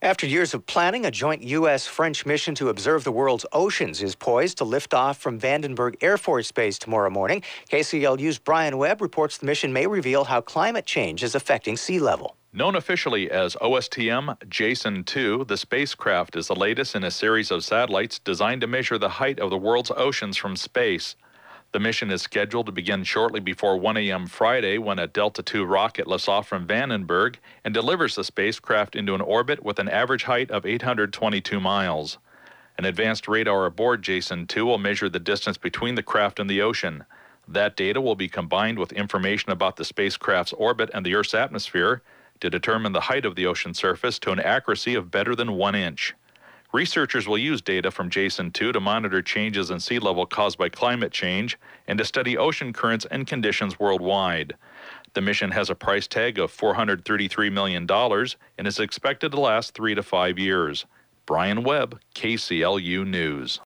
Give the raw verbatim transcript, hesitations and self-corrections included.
After years of planning, a joint U S French mission to observe the world's oceans is poised to lift off from Vandenberg Air Force Base tomorrow morning. K C L U's Brian Webb reports the mission may reveal how climate change is affecting sea level. Known officially as O S T M Jason two, the spacecraft is the latest in a series of satellites designed to measure the height of the world's oceans from space. The mission is scheduled to begin shortly before one a m Friday when a Delta two rocket lifts off from Vandenberg and delivers the spacecraft into an orbit with an average height of eight hundred twenty-two miles. An advanced radar aboard Jason two will measure the distance between the craft and the ocean. That data will be combined with information about the spacecraft's orbit and the Earth's atmosphere to determine the height of the ocean surface to an accuracy of better than one inch. Researchers will use data from Jason two to monitor changes in sea level caused by climate change and to study ocean currents and conditions worldwide. The mission has a price tag of four hundred thirty-three million dollars and is expected to last three to five years. Brian Webb, K C L U News.